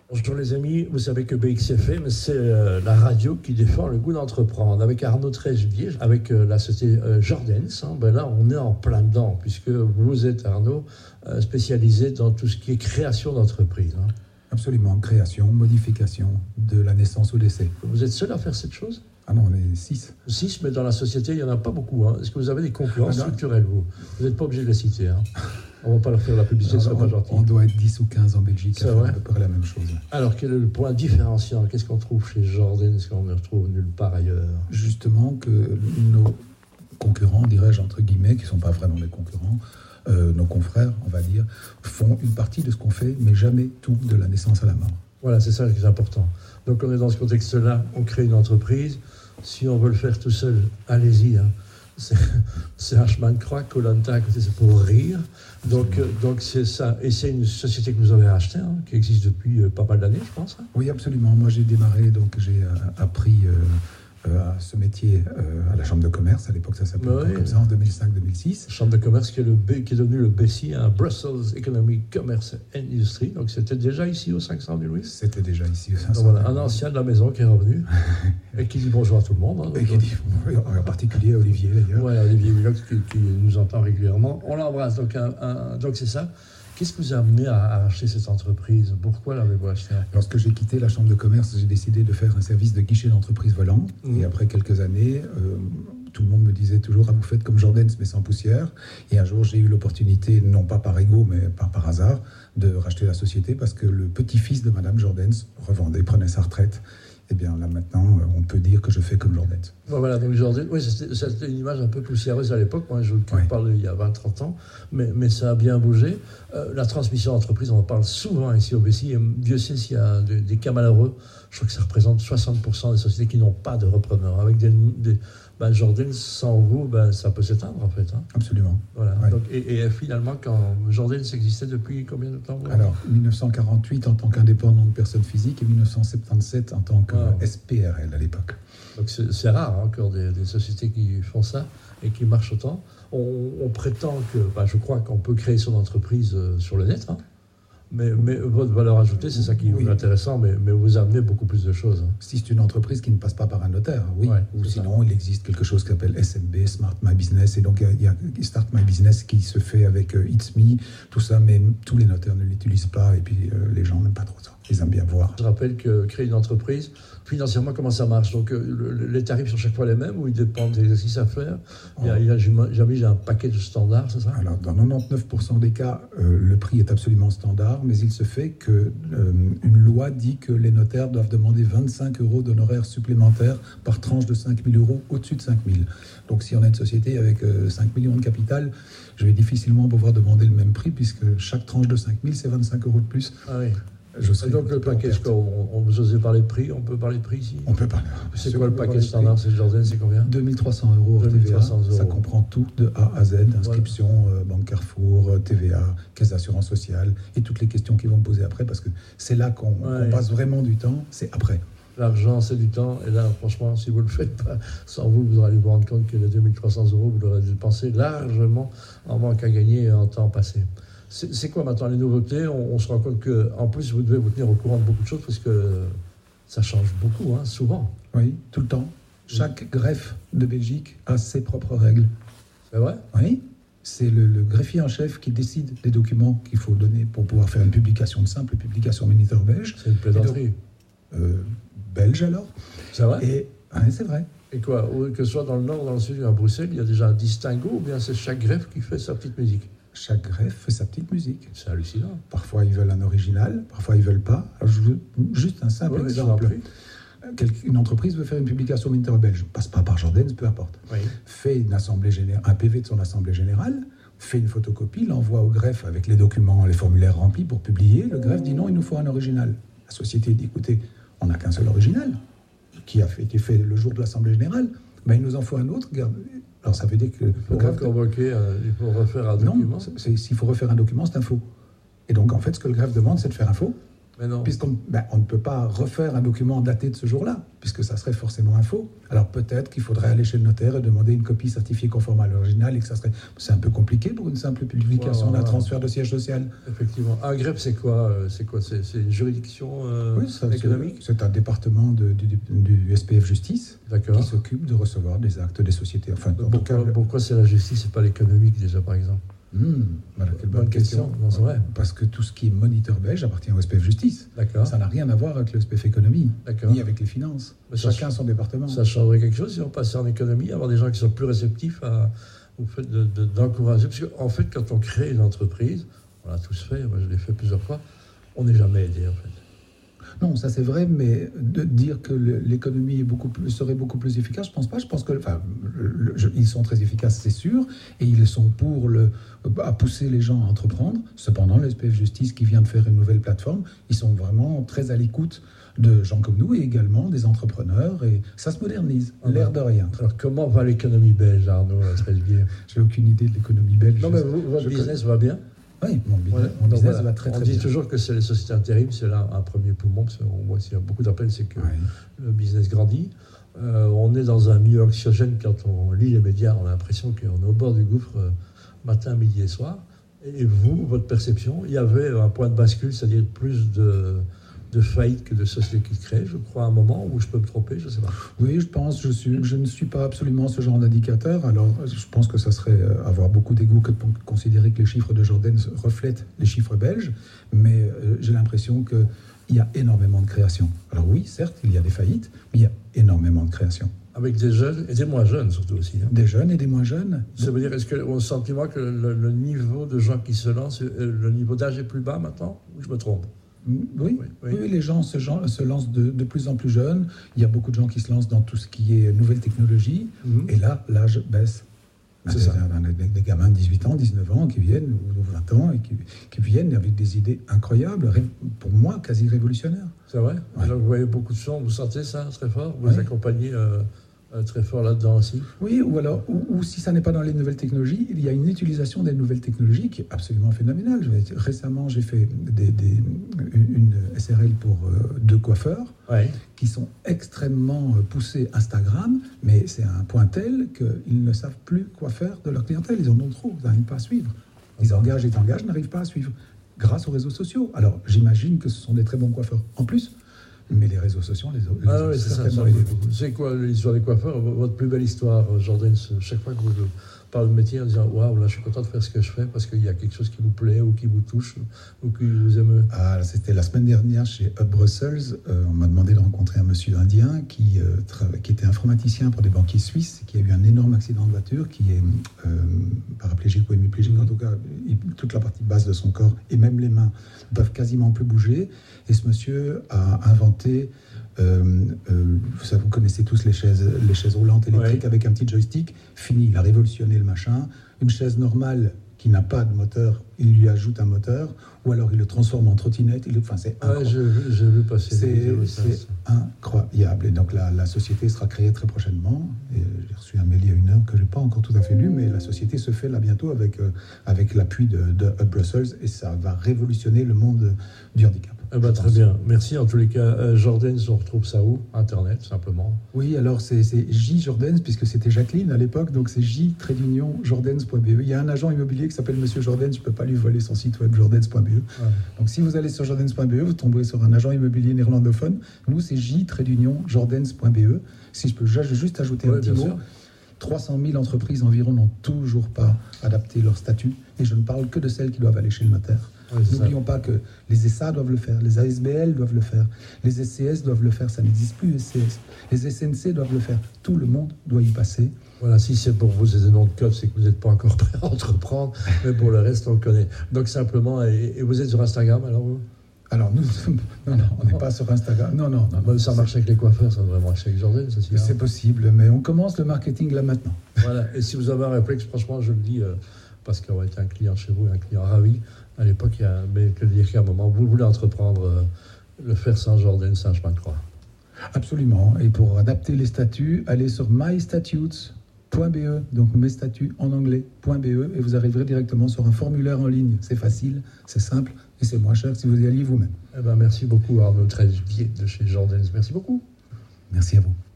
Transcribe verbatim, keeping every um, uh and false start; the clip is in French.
Bonjour les amis, vous savez que B X F M, c'est euh, la radio qui défend le goût d'entreprendre. Avec Arnaud Trégevier, avec euh, la société euh, Jordens, hein, ben là on est en plein dedans, puisque vous êtes, Arnaud, euh, spécialisé dans tout ce qui est création d'entreprise. Hein. Absolument, création, modification, de la naissance au décès. Vous êtes seul à faire cette chose ? Ah non, on est six. Six, mais dans la société, il n'y en a pas beaucoup. Hein. Est-ce que vous avez des concurrents ah, structurels, vous ? Vous n'êtes pas obligé de les citer. Hein. On ne va pas leur faire la publicité, ce on, serait pas gentil. On doit être dix ou quinze en Belgique c'est à vrai faire à peu près la même chose. Alors, quel est le point différenciant ? Qu'est-ce qu'on trouve chez Jordens qu'on ne retrouve nulle part ailleurs ? Justement que nos concurrents, dirais-je entre guillemets, qui ne sont pas vraiment des concurrents, euh, nos confrères, on va dire, font une partie de ce qu'on fait, mais jamais tout de la naissance à la mort. Voilà, c'est ça qui est important. Donc, on est dans ce contexte-là, on crée une entreprise. Si on veut le faire tout seul, allez-y. Hein. C'est, c'est un chemin de croix, Koh-Lanta à côté, c'est pour rire. Donc, euh, donc c'est ça. Et c'est une société que vous avez rachetée, hein, qui existe depuis euh, pas mal d'années, je pense. Hein. Oui, absolument. Moi, j'ai démarré, donc j'ai euh, appris euh, euh, ce métier euh, à la Chambre de commerce. À l'époque, ça s'appelait oui, comme ça, en deux mille cinq deux mille six. Chambre de commerce qui est, le B, qui est devenu le B C I, hein, Brussels Economic Commerce Industry. Donc, c'était déjà ici au cinq cents du Louis. C'était déjà ici au cinq cents. Donc, voilà, un ancien de la maison qui est revenu et qui dit bonjour à tout le monde. Hein, et qui dit, en particulier Olivier d'ailleurs. Voilà, Olivier Willox qui, qui nous entend régulièrement. On l'embrasse. Donc, un, un, donc c'est ça. Qu'est-ce qui vous a amené à, à acheter cette entreprise ? Pourquoi l'avez-vous achetée ? Lorsque j'ai quitté la Chambre de commerce, j'ai décidé de faire un service de guichet d'entreprise volant. Mmh. Et après quelques années, euh, tout le monde me disait toujours « Ah, vous faites comme Jordens, mais sans poussière ». Et un jour, j'ai eu l'opportunité, non pas par ego, mais par, par hasard, de racheter la société parce que le petit-fils de Madame Jordens revendait, prenait sa retraite. Et bien là maintenant, on peut dire que je fais comme Jordens. Bon, voilà, donc Jordens, oui, c'était, c'était une image un peu poussiéreuse à l'époque. Moi, je ouais. parle il y a vingt trente ans, mais, mais ça a bien bougé. Euh, la transmission d'entreprise, on en parle souvent ici au B C I. Et Dieu sait s'il y a des, des cas malheureux. Je crois que ça représente soixante pour cent des sociétés qui n'ont pas de repreneur. Avec des, des ben, Jordens, sans vous, ben, ça peut s'éteindre en fait. Hein. Absolument. Voilà. Ouais. Donc, et, et finalement, quand Jordens existait depuis combien de temps vous ? Alors, dix-neuf cent quarante-huit en tant qu'indépendant de personne physique et dix-neuf cent soixante-dix-sept en tant que wow. S P R L à l'époque. Donc c'est, c'est rare hein, encore des, des sociétés qui font ça et qui marchent autant. On, on prétend que, ben, je crois qu'on peut créer son entreprise euh, sur le net, hein. Mais, mais votre valeur ajoutée, c'est ça qui oui. est intéressant, mais, mais vous amenez beaucoup plus de choses. Hein. Si c'est une entreprise qui ne passe pas par un notaire, oui. Ouais, ou sinon, ça. Il existe quelque chose qui s'appelle S M B, Smart My Business, et donc il y a Start My Business qui se fait avec uh, It's Me, tout ça, mais tous les notaires ne l'utilisent pas, et puis euh, les gens n'aiment pas trop ça. Ils aiment bien voir. Je rappelle que créer une entreprise, financièrement, comment ça marche ? Donc, euh, le, les tarifs sont chaque fois les mêmes ou ils dépendent des exercices à faire ? oh. il, y a, il y a, Jamais j'ai un paquet de standards, c'est ça ? Alors, dans quatre-vingt-dix-neuf pour cent des cas, euh, le prix est absolument standard, mais il se fait que euh, une loi dit que les notaires doivent demander vingt-cinq euros d'honoraires supplémentaires par tranche de cinq mille euros au-dessus de cinq mille. Donc, si on a une société avec euh, cinq millions de capital, je vais difficilement pouvoir demander le même prix puisque chaque tranche de cinq mille, c'est vingt-cinq euros de plus. Ah oui. Je serai donc le package, on, on vous osez parler de prix, on peut parler de prix ici ? On peut parler. C'est quoi le package standard, c'est Jordens, c'est combien ? deux mille trois cents euros hors T V A, euros. Ça comprend tout de A à Z, inscription, voilà. euh, banque Carrefour, T V A, caisse d'assurance sociale, et toutes les questions qu'ils vont me poser après, parce que c'est là qu'on, ouais. qu'on passe vraiment du temps, c'est après. L'argent, c'est du temps, et là, franchement, si vous ne le faites pas, sans vous, vous allez vous rendre compte que les deux mille trois cents euros, vous l'aurez dépensé largement en manque à gagner en temps passé. C'est, c'est quoi maintenant les nouveautés ? on, on se rend compte qu'en plus, vous devez vous tenir au courant de beaucoup de choses parce que ça change beaucoup, hein, souvent. Oui, tout le temps. Chaque oui. greffe de Belgique a ses propres règles. C'est vrai ? Oui. C'est le, le greffier en chef qui décide des documents qu'il faut donner pour pouvoir faire une publication, de simple publication militaire belge. C'est une plaisanterie. Euh, belge alors. C'est vrai ? Et, ouais, c'est vrai. Et quoi ? Que ce soit dans le nord ou dans le sud, à Bruxelles, il y a déjà un distinguo ou bien c'est chaque greffe qui fait sa petite musique ? Chaque greffe fait sa petite musique. C'est hallucinant. Parfois, ils veulent un original, parfois, ils ne veulent pas. Alors, je veux juste un simple oui, exemple. Une entreprise veut faire une publication militaire belge, passe pas par Jordens, peu importe. Oui. Fait une assemblée générale, un P V de son assemblée générale, fait une photocopie, l'envoie au greffe avec les documents, les formulaires remplis pour publier. Le greffe dit non, il nous faut un original. La société dit écoutez, on n'a qu'un seul original qui a fait, été fait le jour de l'assemblée générale, mais il nous en faut un autre. Alors ça veut dire que... Il faut le greffe convoquer, euh, il faut refaire un document. Non, c'est, s'il faut refaire un document, c'est un faux. Et donc en fait, ce que le greffe demande, c'est de faire un faux. Mais non. Puisqu'on ben, on ne peut pas refaire un document daté de ce jour-là, puisque ça serait forcément un faux. Alors peut-être qu'il faudrait aller chez le notaire et demander une copie certifiée conforme à l'original, et que ça serait... C'est un peu compliqué pour une simple publication ouais, ouais, d'un ouais. transfert de siège social. Effectivement. Un greffe, c'est quoi C'est quoi c'est, c'est une juridiction euh, oui, ça, économique c'est, c'est un département de, du, du S P F Justice D'accord. qui s'occupe de recevoir des actes des sociétés. Enfin, en pourquoi, tout cas, pourquoi c'est la justice et pas l'économique déjà, par exemple? Mmh, voilà, quelle bonne, bonne question. question. Non, c'est vrai. Parce que tout ce qui est moniteur belge appartient au S P F Justice. D'accord. Ça n'a rien à voir avec le S P F Économie, D'accord. ni avec les finances. Mais Chacun son département. Ça changerait quelque chose si on passait en économie, avoir des gens qui sont plus réceptifs à, au fait de, de, d'encourager. Parce qu'en fait, quand on crée une entreprise, on l'a tous fait, moi je l'ai fait plusieurs fois, on n'est jamais aidé en fait. Non, ça c'est vrai, mais de dire que l'économie est beaucoup plus, serait beaucoup plus efficace, je ne pense pas. Je pense que, enfin, le, je, ils sont très efficaces, c'est sûr, et ils sont pour le, à pousser les gens à entreprendre. Cependant, le S P F Justice qui vient de faire une nouvelle plateforme, ils sont vraiment très à l'écoute de gens comme nous et également des entrepreneurs, et ça se modernise, ah l'air ben, de rien. Alors comment va l'économie belge, Arnaud Tresbier? J'ai aucune idée de l'économie belge. Non, mais vous, votre je business connais. va bien? Oui, mon business, ouais, mon business voilà. va très très bien. On dit toujours que c'est les sociétés intérim, c'est là un premier poumon, parce qu'on voit s'il y a beaucoup d'appels, c'est que ouais. le business grandit. Euh, on est dans un milieu anxiogène quand on lit les médias, on a l'impression qu'on est au bord du gouffre euh, matin, midi et soir. Et vous, votre perception, il y avait un point de bascule, c'est-à-dire plus de... de faillite que de sociétés qui se créent, je crois, à un moment où je peux me tromper, je ne sais pas. Oui, je pense, je, suis, je ne suis pas absolument ce genre d'indicateur. Alors, je pense que ça serait avoir beaucoup d'égo que de considérer que les chiffres de Jordan reflètent les chiffres belges, mais euh, j'ai l'impression qu'il y a énormément de création. Alors oui, certes, il y a des faillites, mais il y a énormément de création. Avec des jeunes et des moins jeunes surtout aussi. Hein. Des jeunes et des moins jeunes. Ça veut dire, est-ce qu'on a le sentiment que le, le niveau de gens qui se lancent, le niveau d'âge est plus bas maintenant, ou je me trompe? Oui, oui, oui. oui, les gens se, se lancent de, de plus en plus jeunes. Il y a beaucoup de gens qui se lancent dans tout ce qui est nouvelles technologies. Mm-hmm. Et là, l'âge baisse. C'est des, ça. Des, des gamins de dix-huit ans, dix-neuf ans qui viennent, ou vingt ans, et qui, qui viennent avec des idées incroyables, pour moi, quasi révolutionnaires. C'est vrai. Ouais. Alors, vous voyez beaucoup de gens, vous sentez ça très fort? Vous ouais. les accompagnez euh, euh, très fort là-dedans aussi? Oui, ou alors, ou, ou si ça n'est pas dans les nouvelles technologies, il y a une utilisation des nouvelles technologies qui est absolument phénoménale. Je vais dire, récemment, j'ai fait des, des, une S R L pour euh, deux coiffeurs ouais. qui sont extrêmement poussés Instagram, mais c'est à un point tel qu'ils ne savent plus quoi faire de leur clientèle. Ils en ont trop, ils n'arrivent pas à suivre. Ils engagent et engagent, n'arrivent pas à suivre, grâce aux réseaux sociaux. Alors, j'imagine que ce sont des très bons coiffeurs en plus. Mais les réseaux sociaux, les, les ah oui, c'est ça, ça c'est quoi l'histoire des coiffeurs? Votre plus belle histoire, Jordan, chaque fois que vous parlez de métier en disant waouh, là je suis content de faire ce que je fais parce qu'il y a quelque chose qui vous plaît ou qui vous touche ou qui vous émeut. Ah, c'était la semaine dernière chez Hub Brussels. Euh, on m'a demandé de rencontrer un monsieur indien qui, euh, tra- qui était informaticien pour des banquiers suisses, qui a eu un énorme accident de voiture, qui est euh, paraplégique ou hémiplégique, mmh. en tout cas, il, toute la partie basse de son corps et même les mains ne peuvent quasiment plus bouger. Et ce monsieur a inventé, euh, euh, ça, vous connaissez tous les chaises, les chaises roulantes électriques ouais. avec un petit joystick. Fini, il a révolutionné le machin. Une chaise normale qui n'a pas de moteur, il lui ajoute un moteur, ou alors il le transforme en trottinette. Il, enfin, c'est incroyable. Ouais, j'ai, j'ai vu passer. C'est, c'est incroyable. Et donc la, la société sera créée très prochainement. Et j'ai reçu un mail il y a une heure que je n'ai pas encore tout à fait lu, mais la société se fait là bientôt avec, euh, avec l'appui de, de Hub Brussels, et ça va révolutionner le monde du handicap. Eh ben, très bien, merci. En tous les cas, euh, Jordan, on retrouve ça où? Internet, simplement. Oui, alors c'est, c'est J Jordens, puisque c'était Jacqueline à l'époque, donc c'est j tiret d'union jordens point b e. Il y a un agent immobilier qui s'appelle Monsieur Jordens, je ne peux pas lui voler son site web jordens point b e. Ouais. Donc si vous allez sur jordens point b e, vous tomberez sur un agent immobilier néerlandophone. Nous, c'est j tiret d'union jordens point b e. Si je peux juste ajouter ouais, un petit mot. Sûr. trois cent mille entreprises environ n'ont toujours pas adapté leur statut, et je ne parle que de celles qui doivent aller chez le notaire. Oui, n'oublions ça. Pas que les E S A doivent le faire, les A S B L doivent le faire, les S C S doivent le faire, ça n'existe plus, S C S. Les S N C doivent le faire, tout le monde doit y passer. Voilà, si c'est pour vous ces noms de code, c'est que vous n'êtes pas encore prêt à entreprendre, mais pour le reste, on le connaît. Donc simplement, et, et vous êtes sur Instagram alors vous? Alors nous, non, non, on n'est pas sur Instagram. Non, non, non. non ça marche avec les coiffeurs, ça devrait marcher avec Jordan, ça c'est possible, mais on commence le marketing là maintenant. Voilà, et si vous avez un réflexe, franchement, je le dis, euh, parce qu'on a été un client chez vous, un client ravi, à l'époque, il y a, mais que dire qu'à un moment, vous voulez entreprendre, euh, le faire sans Jordan, c'est un chemin de croix. Absolument. Et pour adapter les statuts, allez sur My Statutes .be, donc mes statuts en anglais, .be, et vous arriverez directement sur un formulaire en ligne. C'est facile, c'est simple, et c'est moins cher si vous y alliez vous-même. Eh ben, merci beaucoup Arnaud Trevier de chez Jordens. Merci beaucoup. Merci à vous.